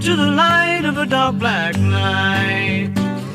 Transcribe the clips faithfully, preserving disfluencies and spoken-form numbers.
to the light of a dark black night.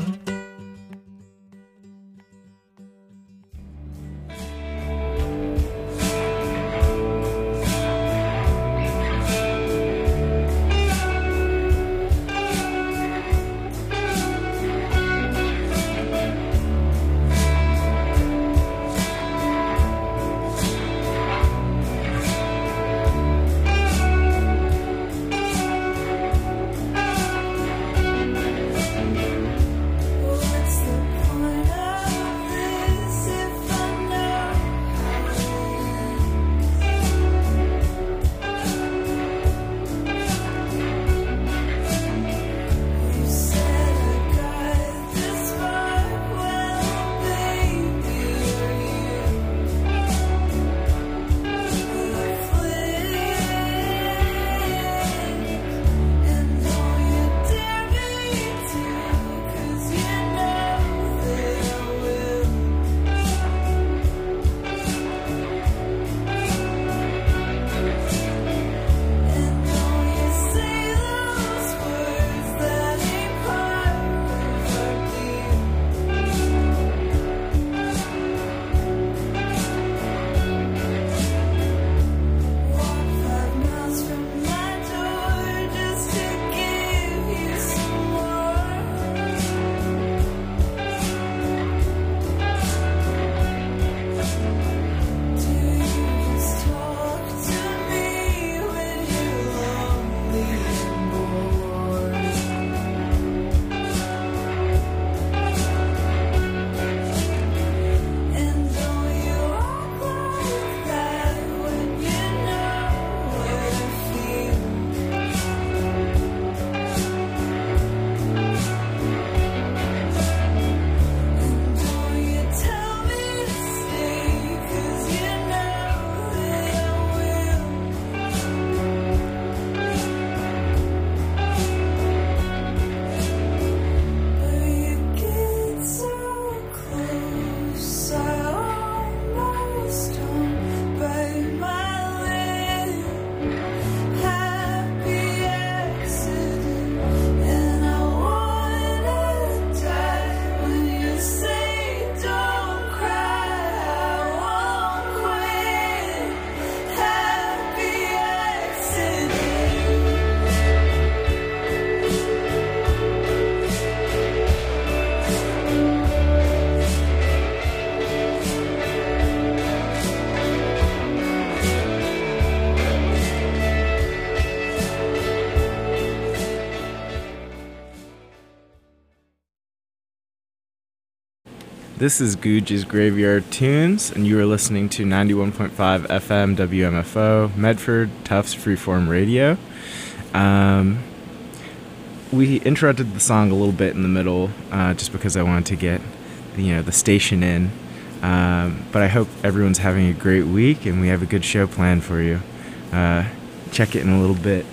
This is Googe's Graveyard Tunes, and you are listening to ninety-one point five F M W M F O, Medford, Tufts Freeform Radio. Um, we interrupted the song a little bit in the middle, uh, just because I wanted to get, you know, the station in. Um, but I hope everyone's having a great week, and we have a good show planned for you. Uh, check it in a little bit.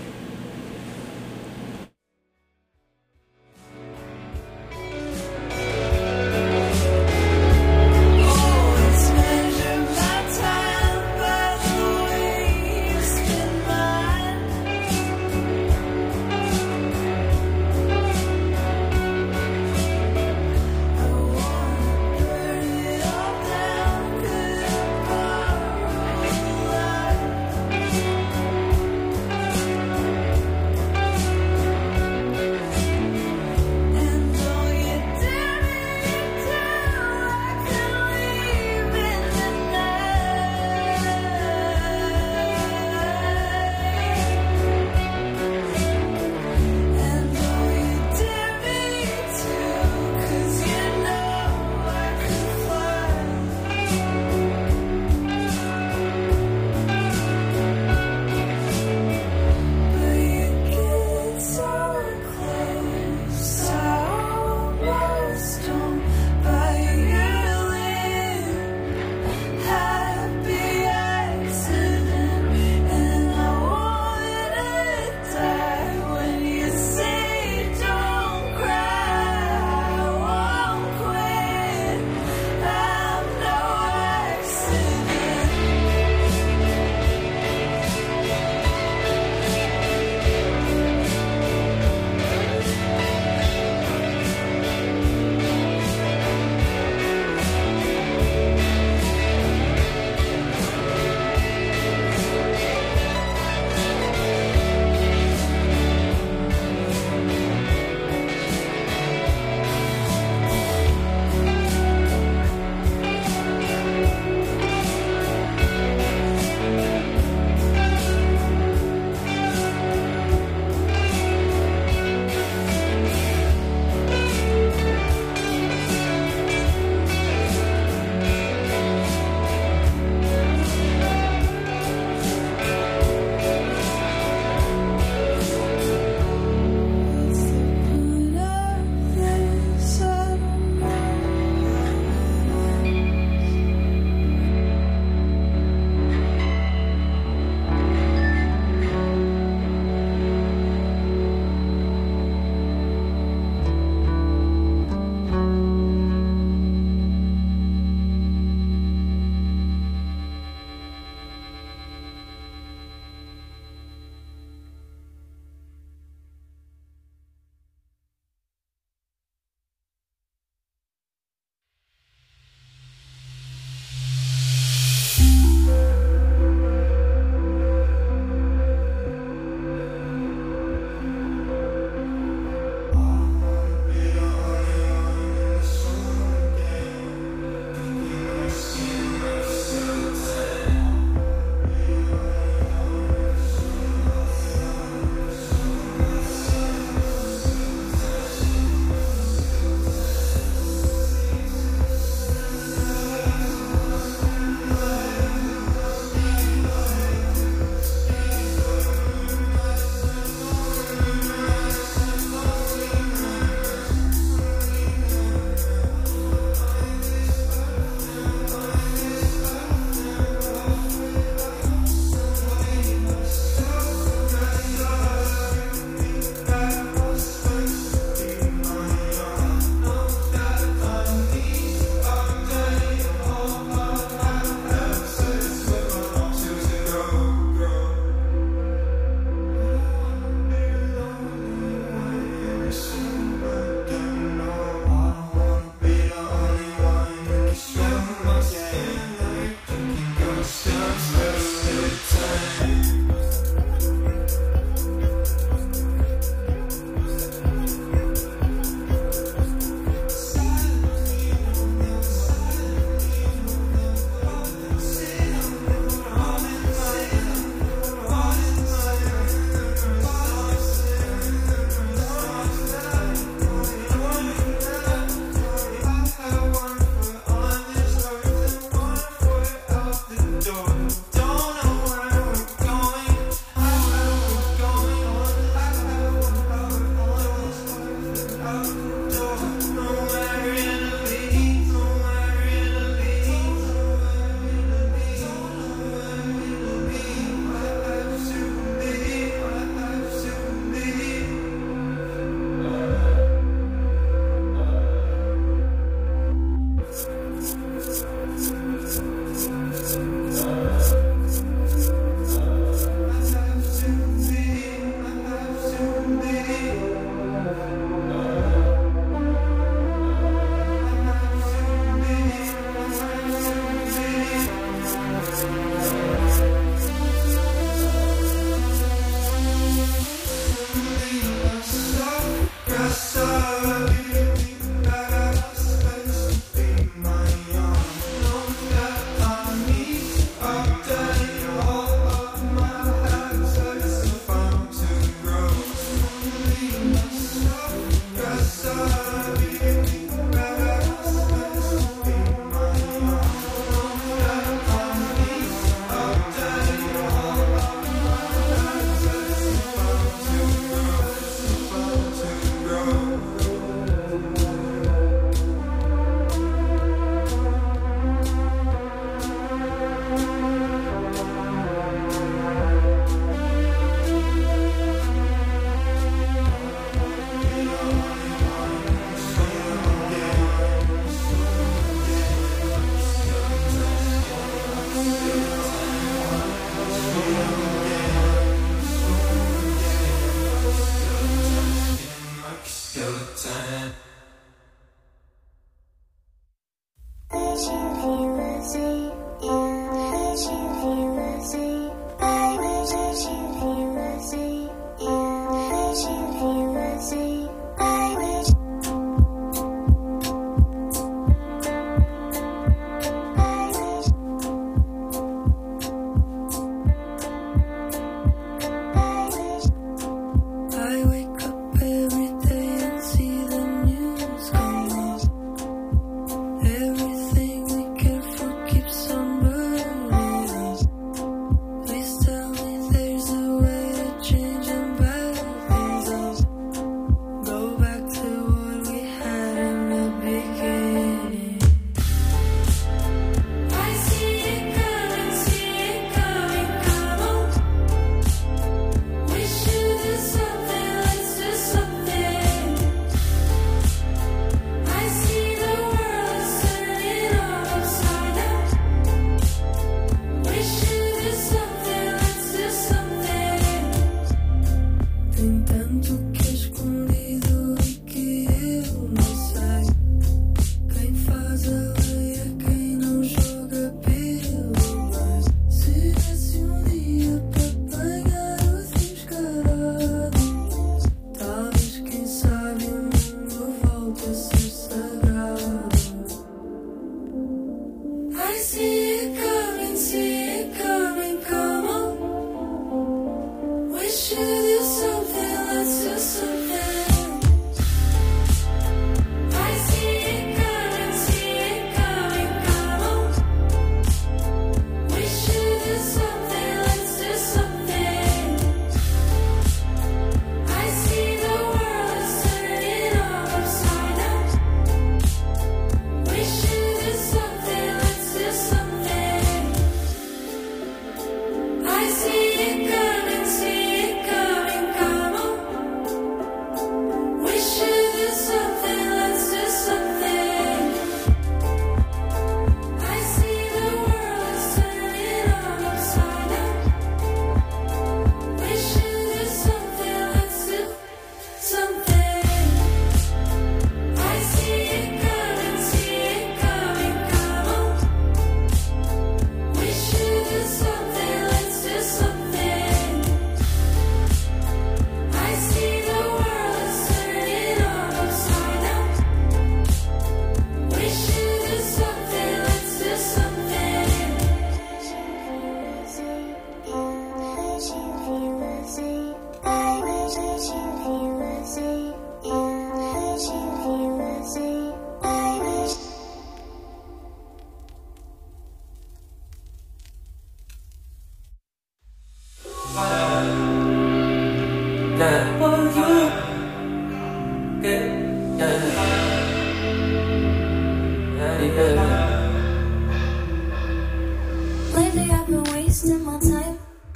Lately I've been wasting my time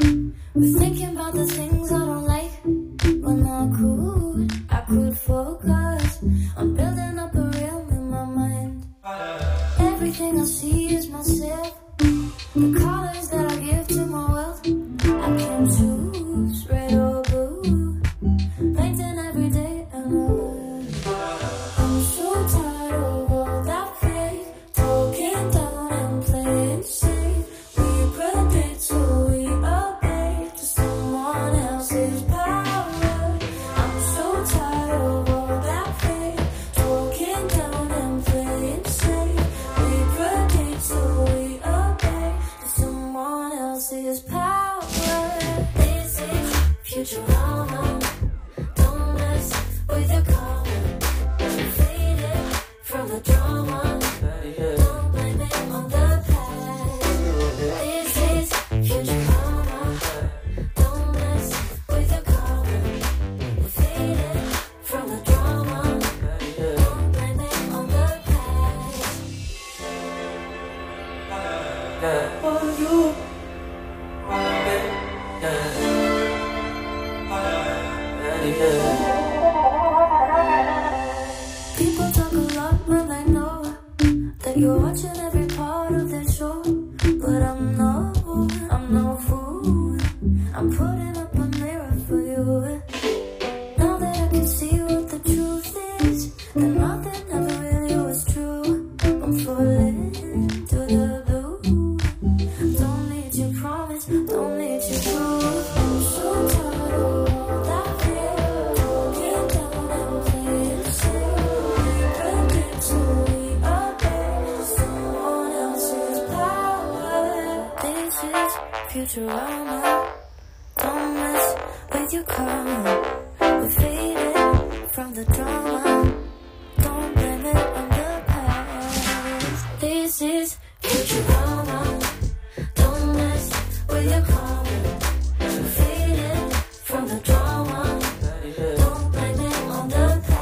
with thinking about the things I don't like. When I could, I could focus on building up a realm in my mind. Everything I see is myself. The colors that I give to my wealth, I can choose red or blue, painting every day and all. I'm so tired of all that fake talking down and playing safe. We predict so we obey to someone else's power. I'm so tired of all that fake talking down and playing safe. We predict so we obey to someone else's power. This is Futurama. Don't mess with the color. Faded from the drama. Don't blame it on the past. This is Futurama. Don't mess with the color. Faded from the drama. Don't blame it on the past. For you. People talk a lot when they know that you're watching every part of their show, but I'm not. Futurama, don't mess with your karma. We're faded from the drama. Don't blame it on the past. This is Futurama. Don't mess with your karma. We're faded from the drama. Don't blame it on the past.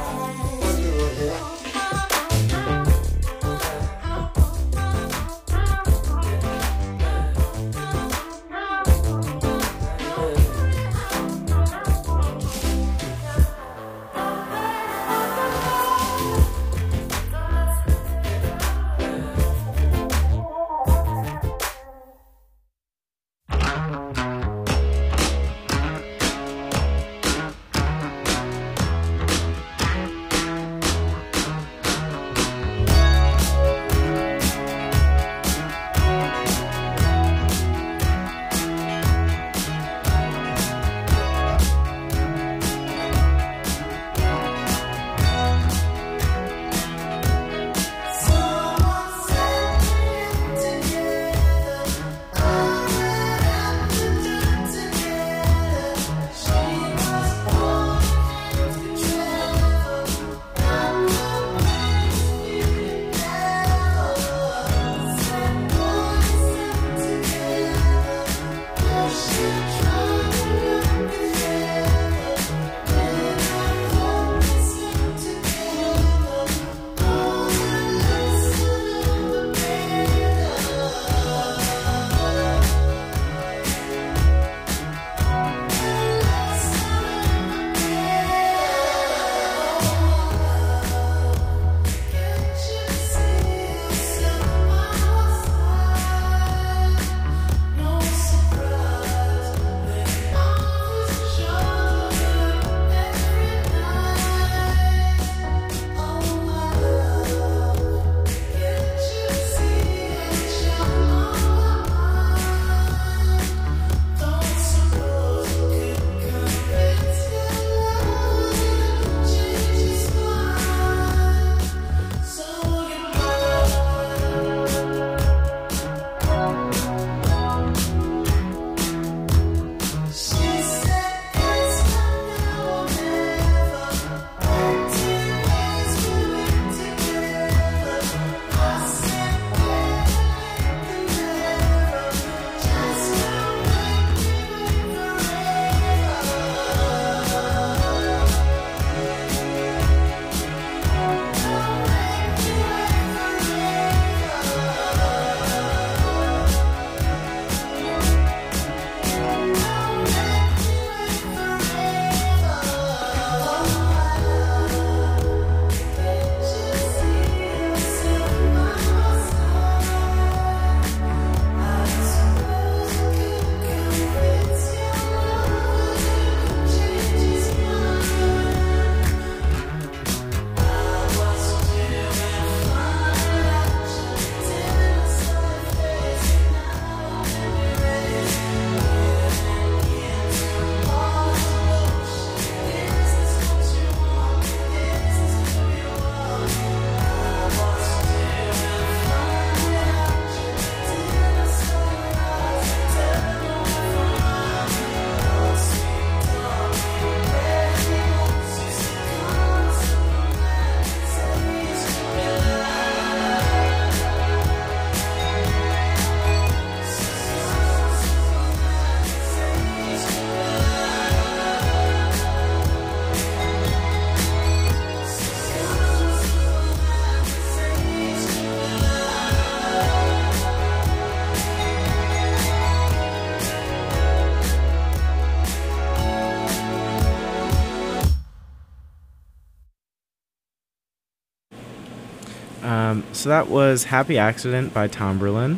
Um, so that was Happy Accident by Tomberlin,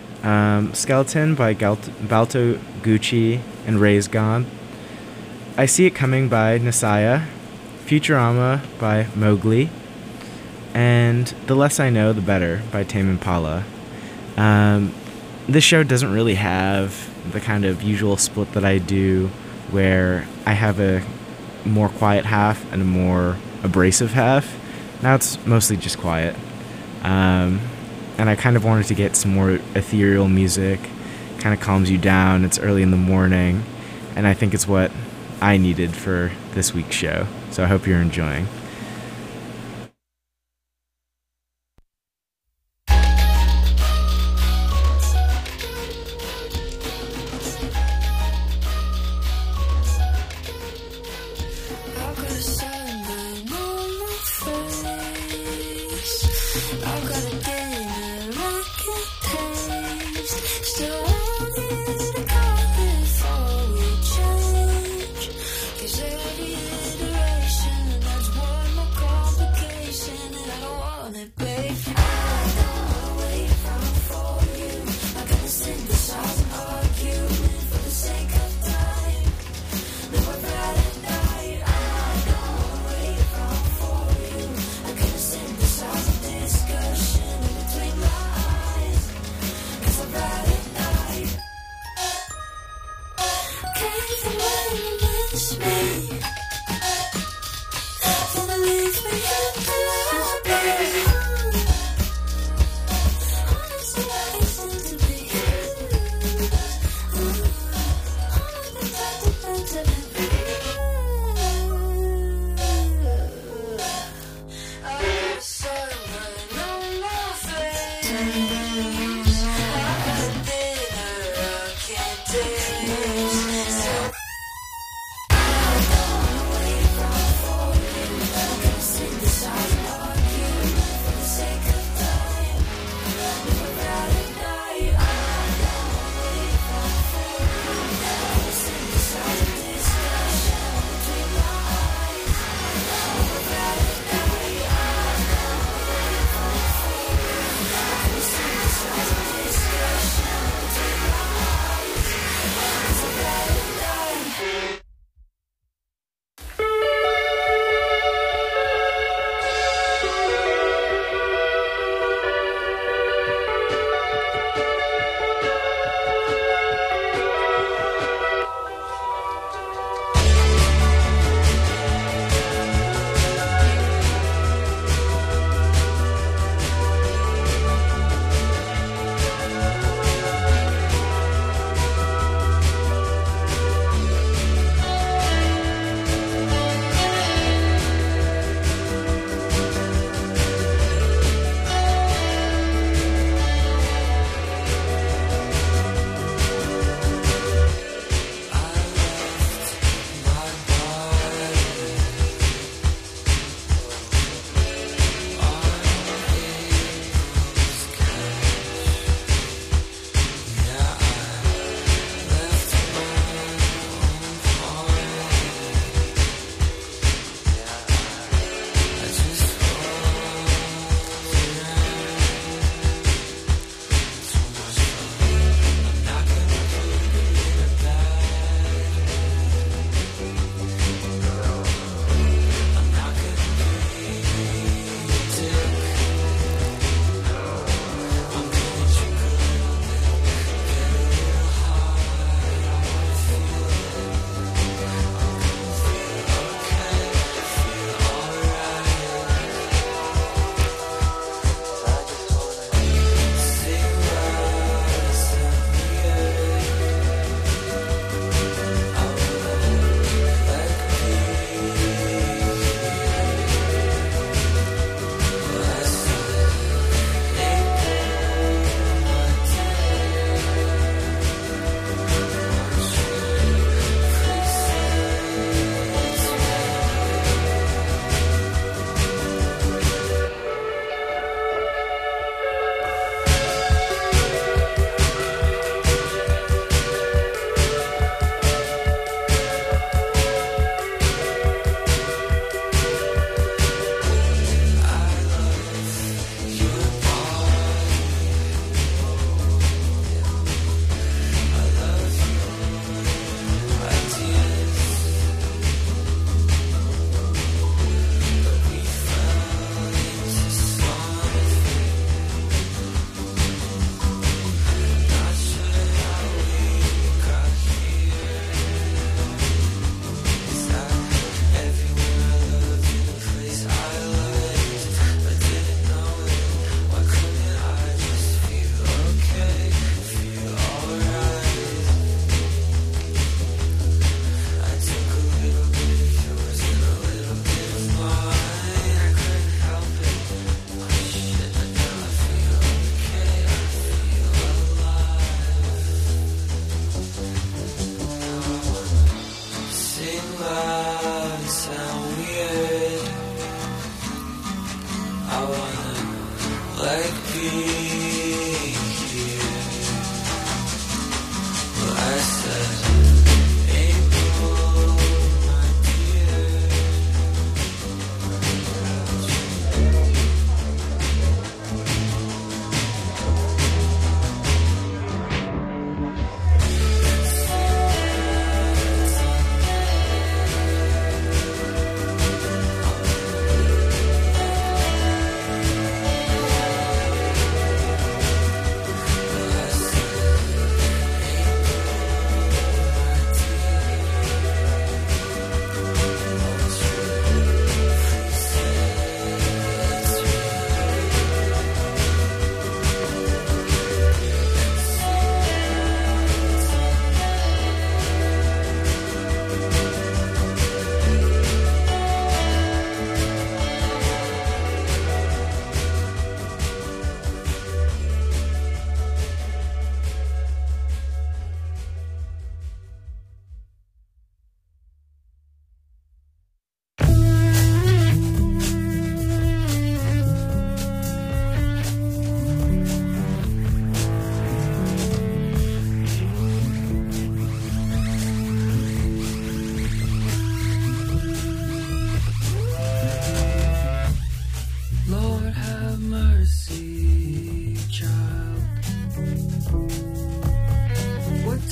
um, Skeleton by Galt- Balto Gucci and Raise Gone, I See It Coming by Nasaya, Futurama by Mowgli, and The Less I Know, The Better by Tame Impala. Um, this show doesn't really have the kind of usual split that I do where I have a more quiet half and a more abrasive half. Now it's mostly just quiet. Um, and I kind of wanted to get some more ethereal music, kind kind of calms you down. It's early in the morning, and I think it's what I needed for this week's show. So I hope you're enjoying.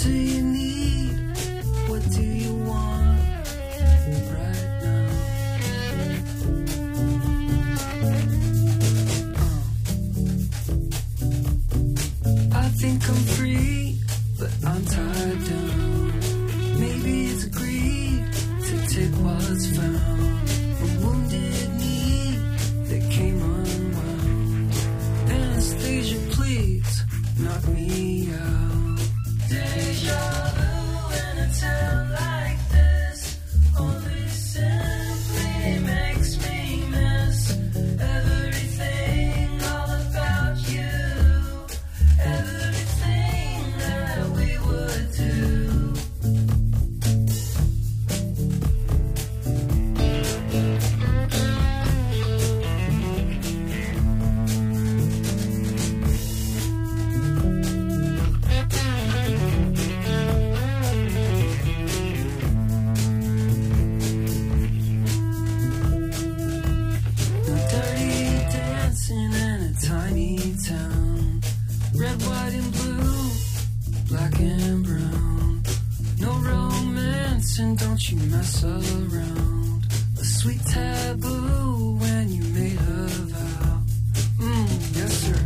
do you need? What do you want right now? Uh. I think I'm free, but I'm tied down. Maybe it's greed to take what's found. A wounded knee that came unwound. Anesthesia, please knock me out. Deja vu in a town like this only simply makes me miss everything all about you, everything that we would do. Red, white, and blue, black and brown. No romance, and don't you mess around. A sweet taboo when you made a vow. Mmm, yes sir.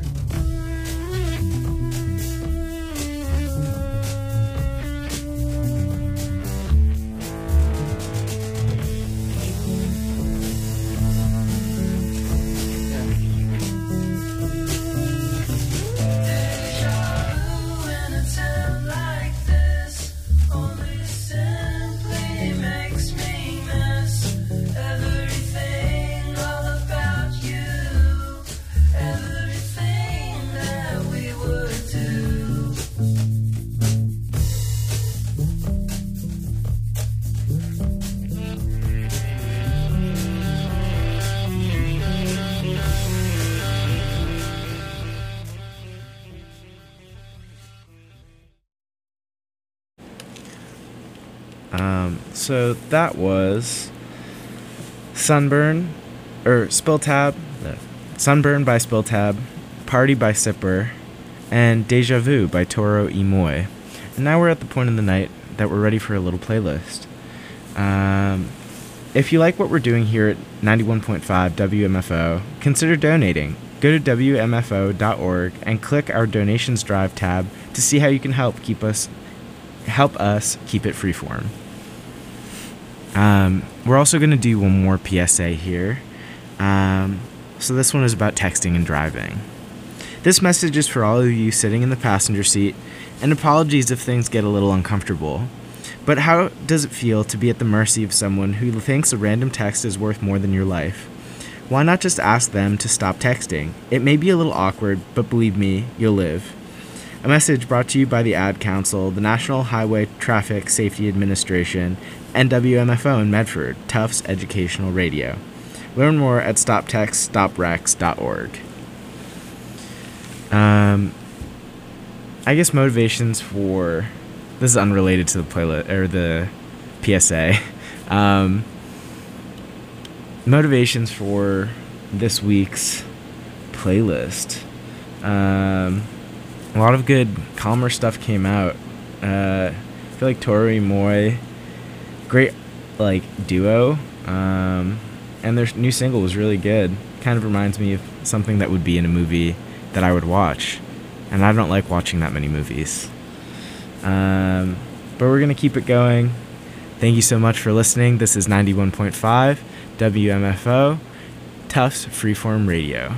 Um, so that was Sunburn, or Spill Tab, no, Sunburn by Spill Tab, Party by Sipper, and Deja Vu by Toro y Moi. And now we're at the point in the night that we're ready for a little playlist. Um, if you like what we're doing here at ninety-one point five W M F O, consider donating. Go to W M F O dot org and click our Donations Drive tab to see how you can help keep us help us keep it freeform. Um, we're also going to do one more P S A here. Um, so this one is about texting and driving. This message is for all of you sitting in the passenger seat, and apologies if things get a little uncomfortable. But how does it feel to be at the mercy of someone who thinks a random text is worth more than your life? Why not just ask them to stop texting? It may be a little awkward, but believe me, you'll live. A message brought to you by the Ad Council, the National Highway Traffic Safety Administration, and W M F O in Medford, Tufts Educational Radio. Learn more at stop text stop wrecks dot org. Um, I guess motivations for... This is unrelated to the playlist, or the P S A. Um, motivations for this week's playlist. Um... A lot of good, calmer stuff came out. Uh, I feel like Toro y Moi, great, like, duo. Um, and their new single was really good. Kind of reminds me of something that would be in a movie that I would watch. And I don't like watching that many movies. Um, but we're going to keep it going. Thank you so much for listening. This is ninety-one point five W M F O, Tufts Freeform Radio.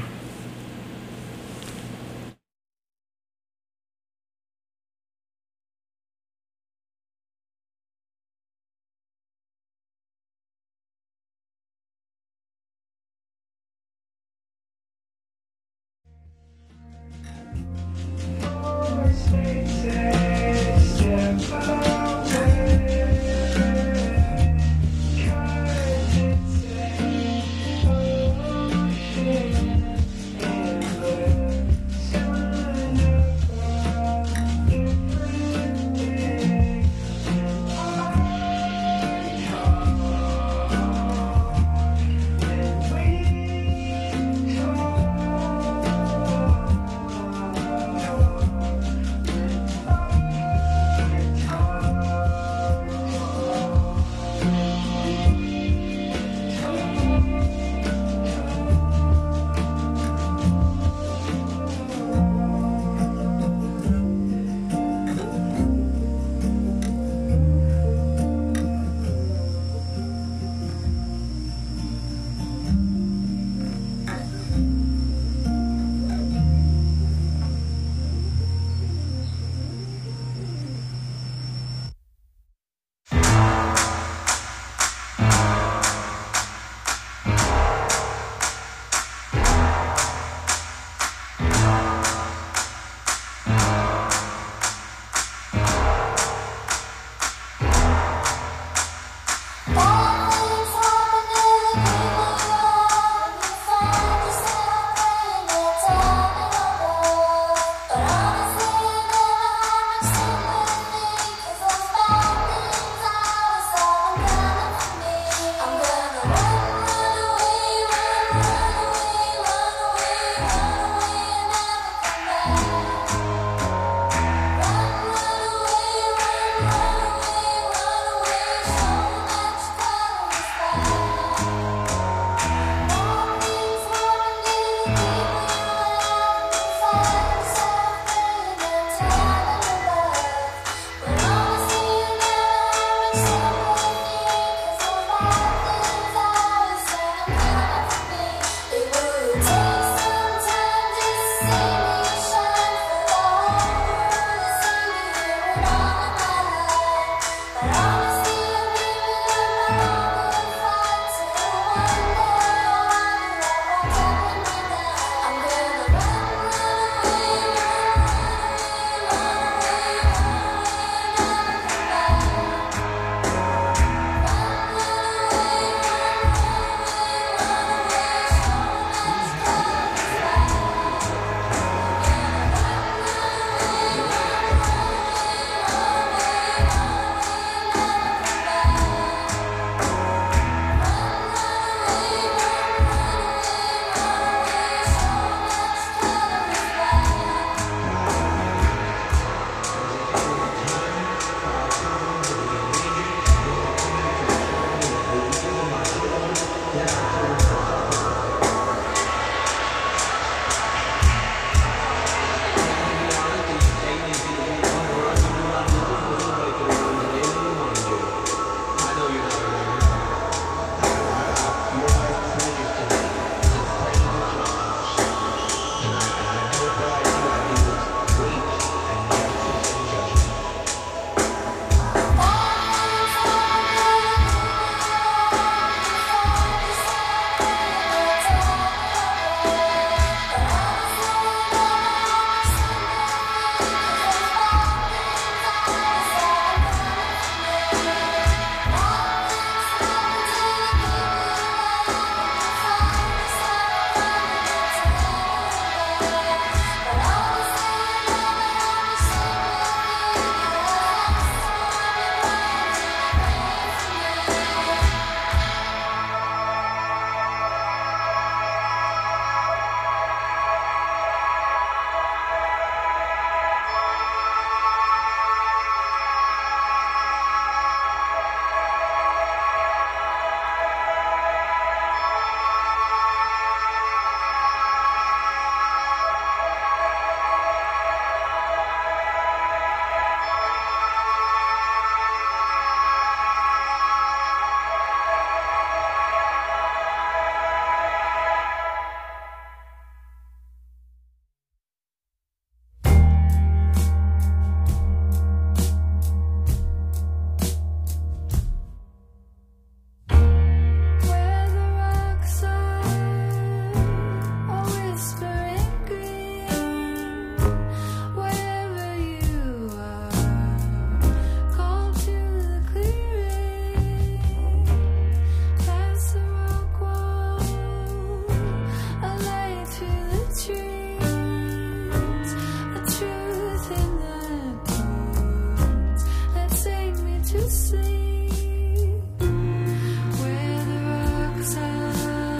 to sleep where the rocks are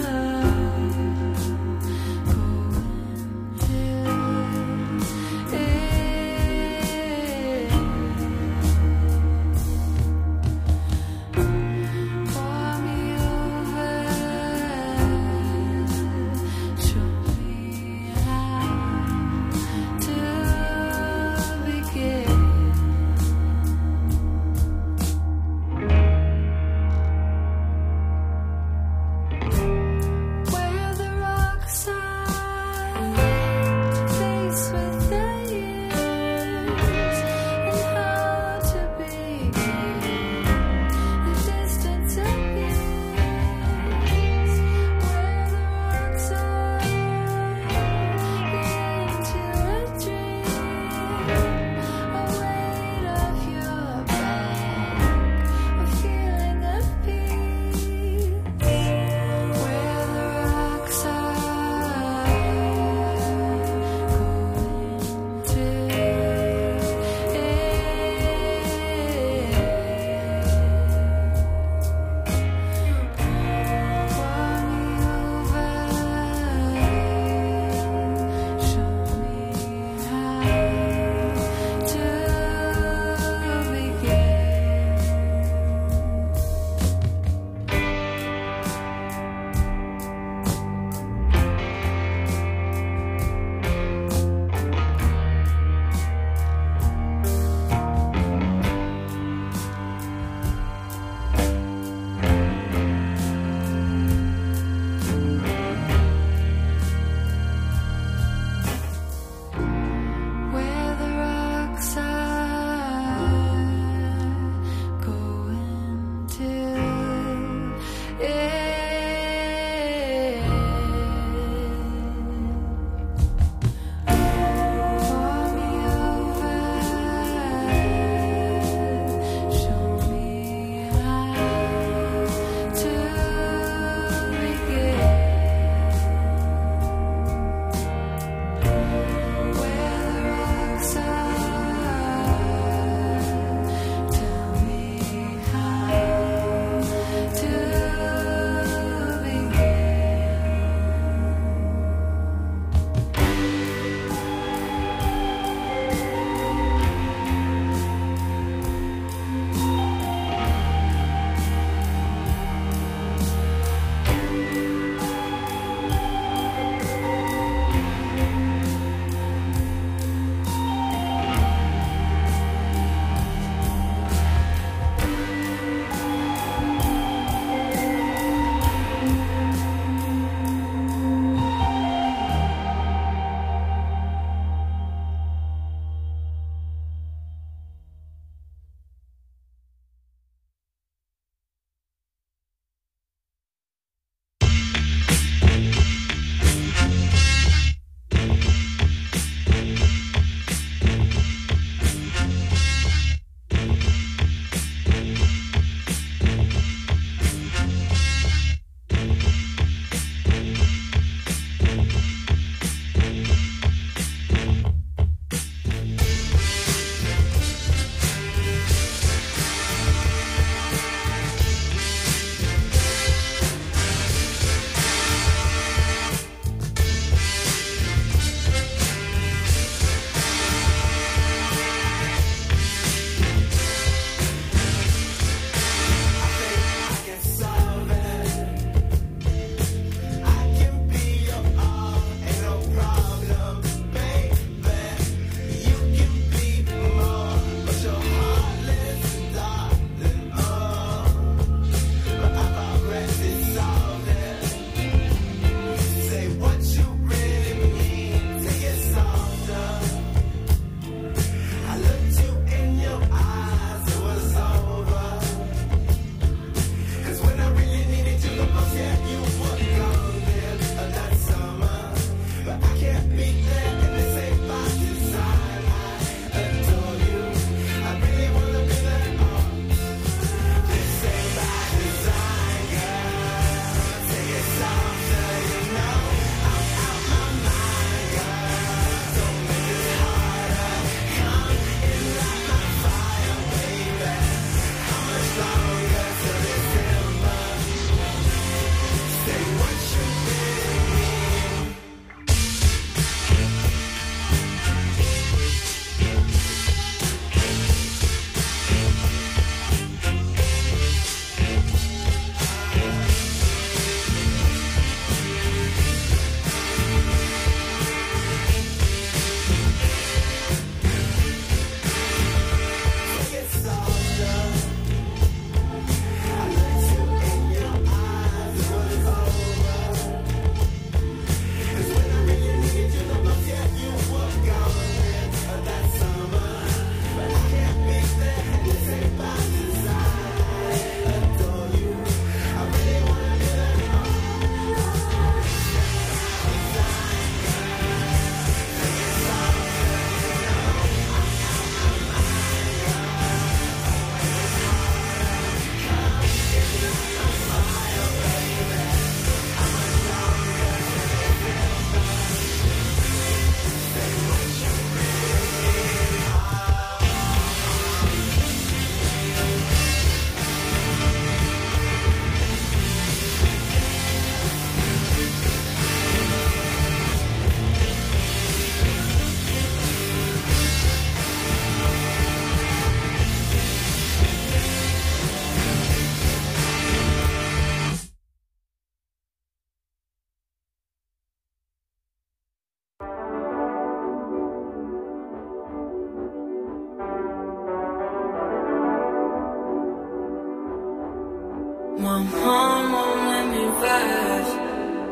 cold till pour me over, show me how to begin.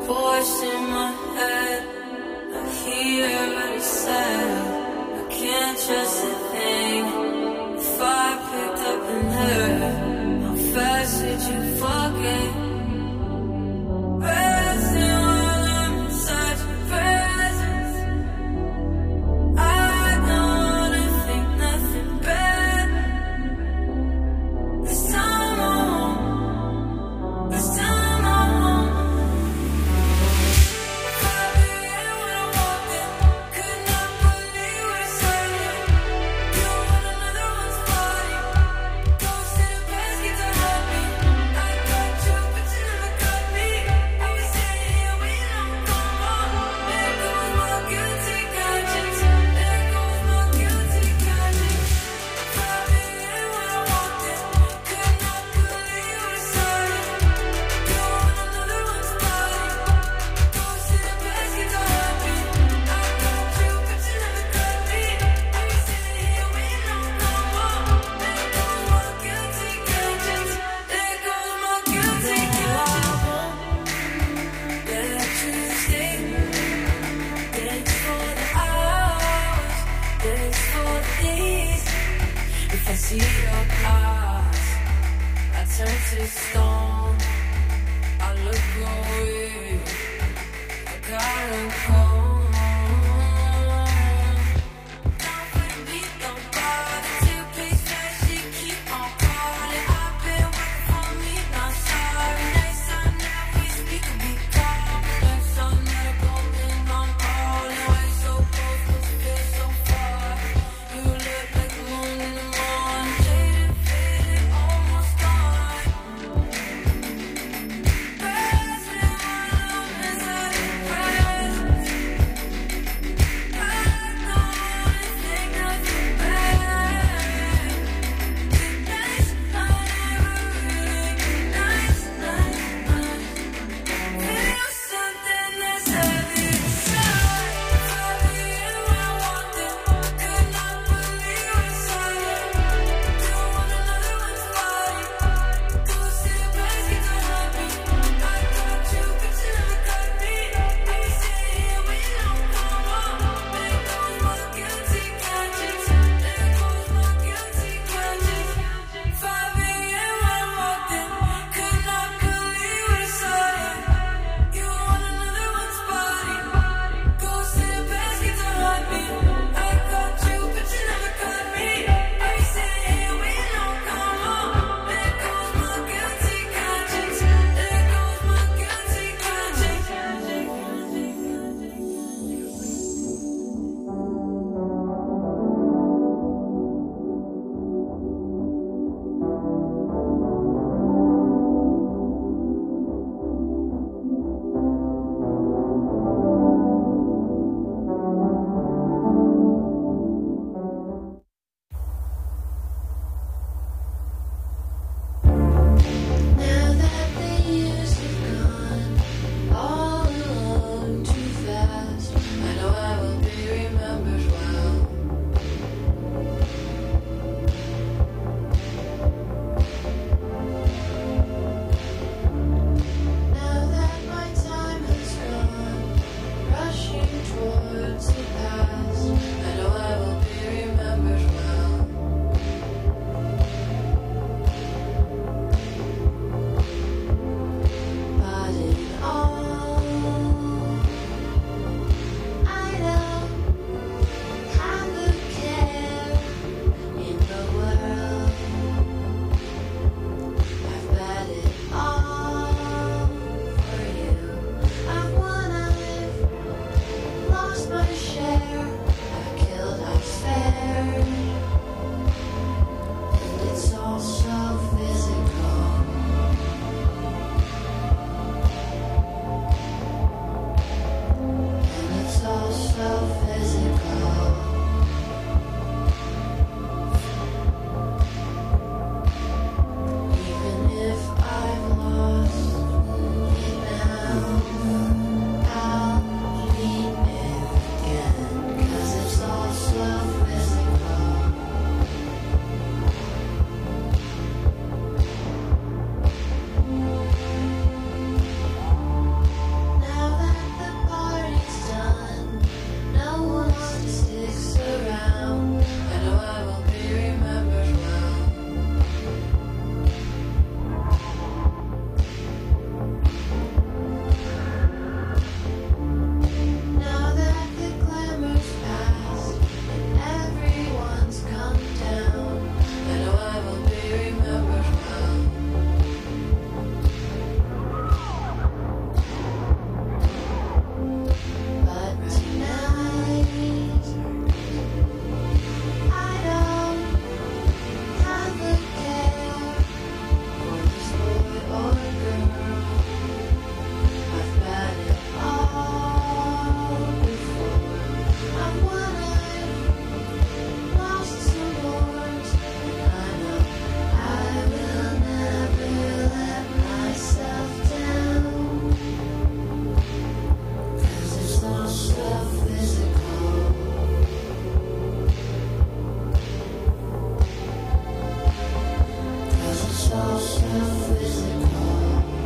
voice in my head. I hear what he said. I can't trust a thing. If I picked up and heard, how fast did you forget? Resting while I'm inside your presence. I don't wanna think nothing bad. This time I won't. This time I won't. See your eyes, I turn to stone. I look away, I gotta go. Don't wait me, don't bother to please flashy, keep on calling. I've been waiting for me, not sorry. Next time that we speak, could be calm. Next time that I go in, I'm all in. Way so close, but you feel so far. You look like the moon in the morning. Almost gone. all so physical.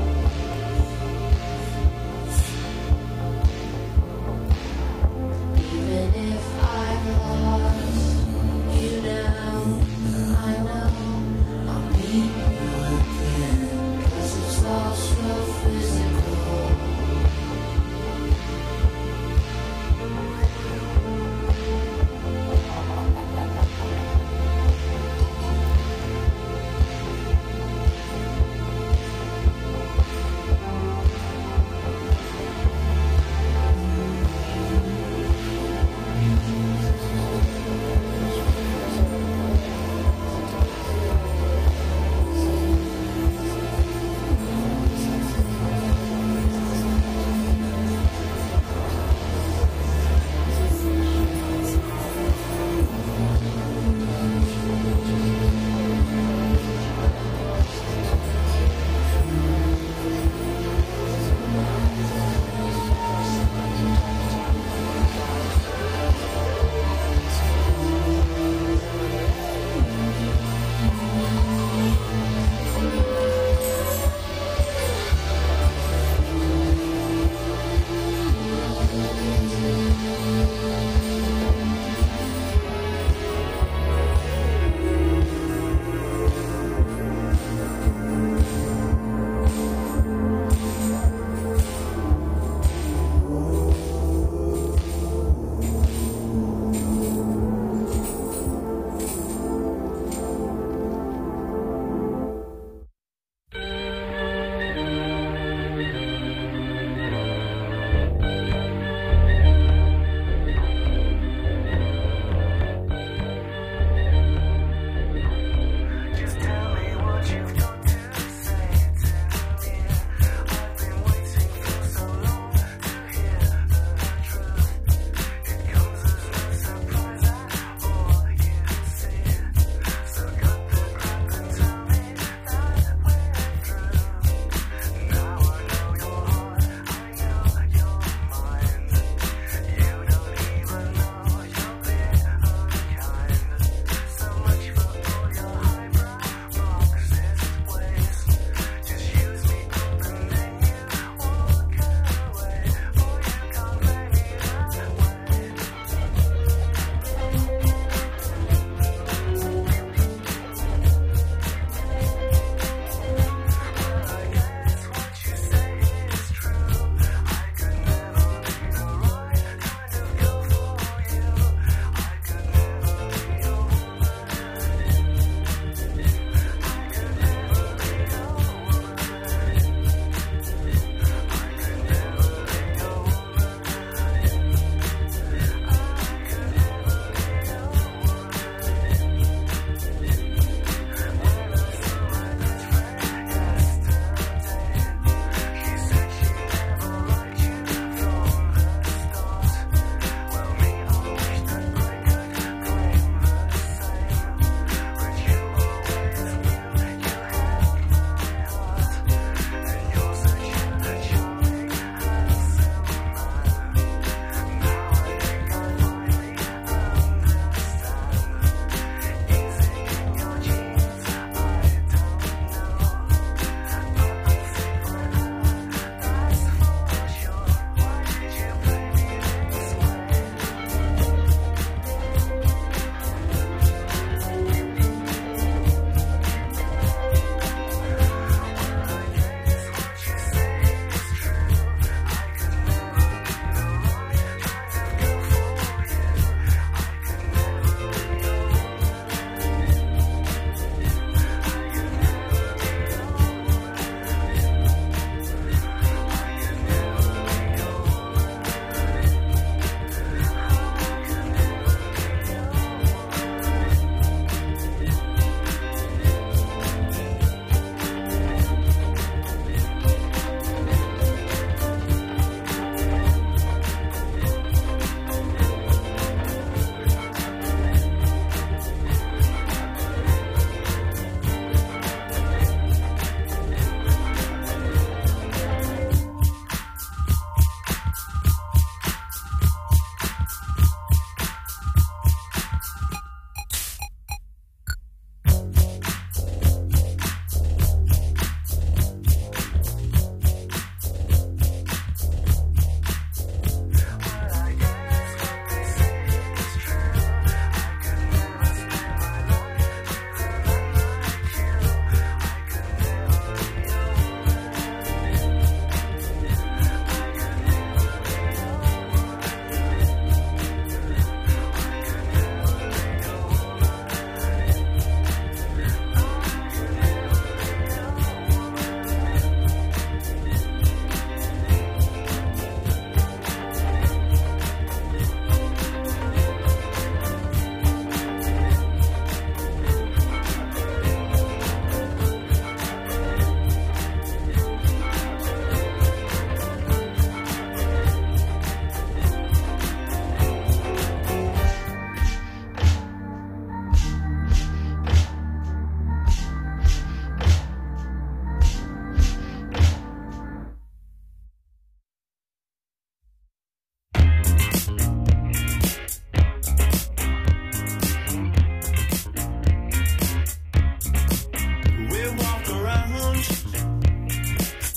Even if I've lost you now, I know I'll meet you again, 'cause it's all so physical.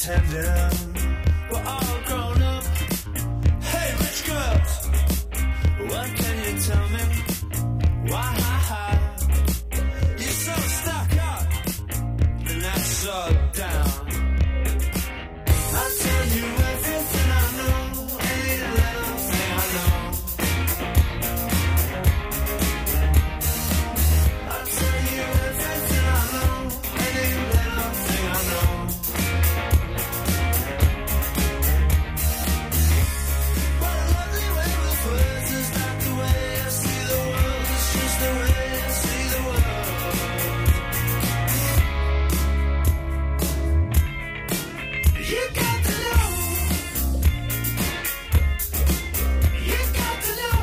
pretending we're all grown up. Hey, rich girls, what can you tell me? Why you're so stuck up and that's so down? I'll tell you everything I know, any little thing I know. I'll tell you everything I know, any little thing I know. What a lovely way with words, is that the way I see the world? It's just the way I see the world. You got to know, you got to know.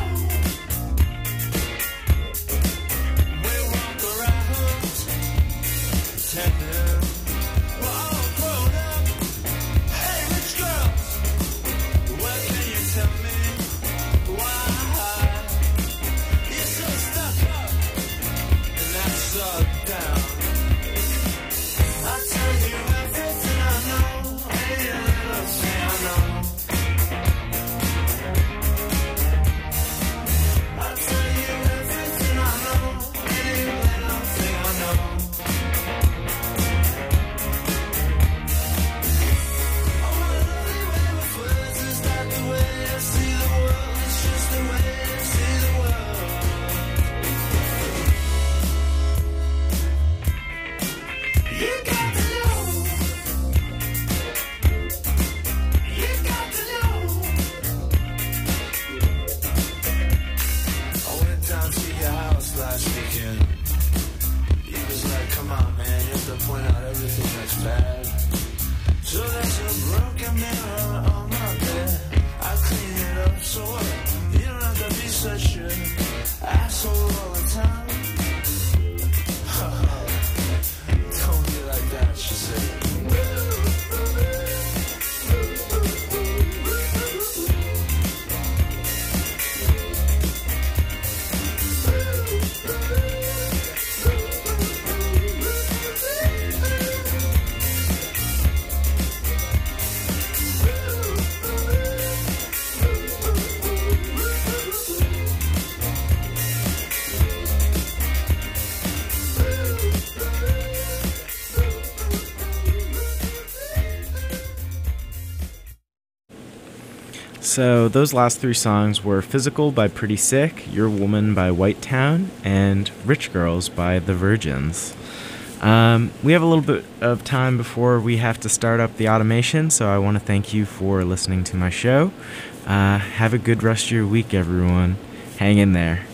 We walk around pretending we're all grown up. Hey, rich girls, what can you tell me? Why you're so stuck up and that's so down? I'll tell you everything I know, any little thing I know. I'll tell you everything I know, any little thing I know. Oh, what a lovely way with words, is that the way I see the world? It's just the way I see the world. You got to know, you got to know. I went down to your house last weekend. You was like, come on, man, you have to point out everything that's bad. So there's a broken mirror on my bed. I clean it up, so what? You don't have to be such an asshole all the time. Don't be like that, she said. So those last three songs were Physical by Pretty Sick, Your Woman by White Town, and Rich Girls by The Virgins. Um, we have a little bit of time before we have to start up the automation, so I want to thank you for listening to my show. Uh, have a good rest of your week, everyone. Hang in there.